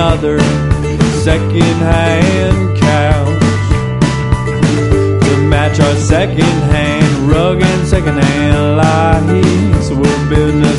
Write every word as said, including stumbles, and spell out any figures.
another second-hand couch to match our second-hand rug and second-hand lights. We're building